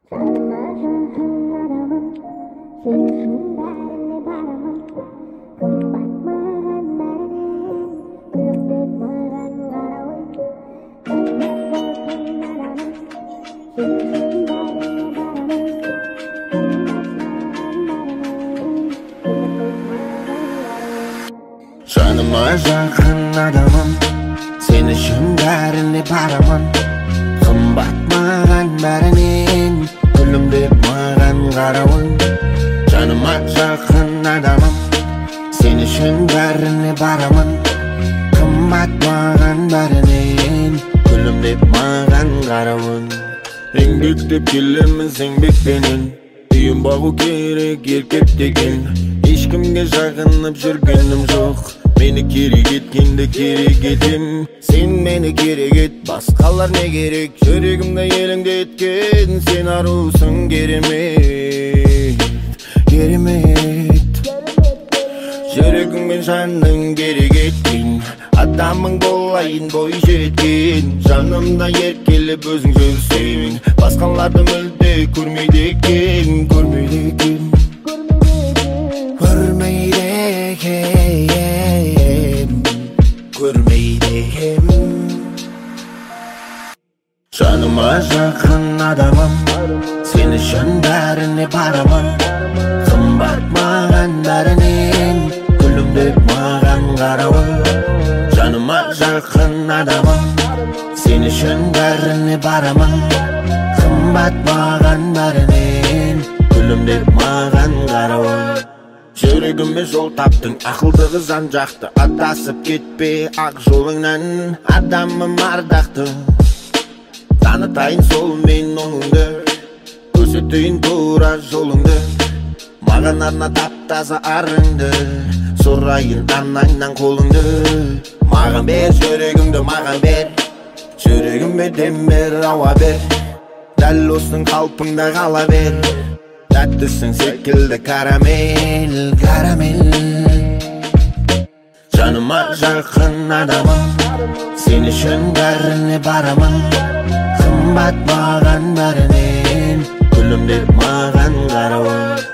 Canıma yakın adamım, sen için bärine baraman. Kımbat mağan bärinin, gülüm dep mağan karawın. Canıma yakın adamım, sen için bärine baraman. Kımbat mağan bärinin, gülüm dep mağan karawın. Еңбек деп келеміз еңбек менен, үйім бағу керек еркек деген. Ешкімге жағынып жүргенім жоқ, мені керек еткенді керек етем. Сен мені керек ет, басқалар не керек? Жүрегімді елеңдеткен, сен арусың керемет, керемет. Жүрегіңмен жаның керек еткен, адамың болайын бой жеткен. Жанымда еркелеп өзің жүрсең, басқаларды мүлде көрмейді екен, көрмейді екен, көрмейді екен, көрмейді екен. Жаныма жақын адамым, сен үшін бәріне барамын. Қымбат маған бәрінен, гүлім деп маған қарауы. Жаныма жақын адамым, сен үшін бәріне барамын. Қымбат маған бәрінен, гүлім деп маған қарауы. Жүрегіме жол таптың, ақылдығы жан жақты. Адасып кетпе ақ жолыңнан, адамым ардақты. Танытайын сол мен оңыңды, көрсетейін тура жолыңды. Маған арна таптаза арыңды, сұрайын анаңнан қолыңды. Маған бер жүрегіңді, маған бер, жүрегіме дем бер, ауа бер. Дәл осының қалпыңда қала бер, тәттісің секілді карамел, карамел. Жаныма жақын адамым, сен үшін бәріне барамын. Қымбат маған бәрінен, гүлім деп маған қарауы.